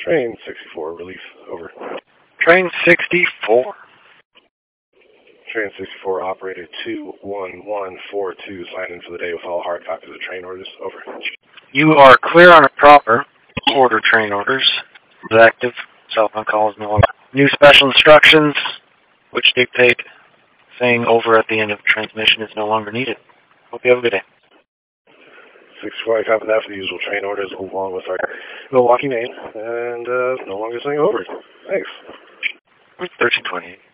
Train 64, relief, over. Train 64. Train 64, operator 21142, signed in for the day with all hard copies of train orders, over. You are clear on a proper order train orders. Is active. Cell phone calls no longer. New special instructions, which dictate saying over at the end of transmission is no longer needed. Hope you have a good day. 64, I copy that for the usual train orders along with our Milwaukee name, and no longer saying over. Thanks. 1328.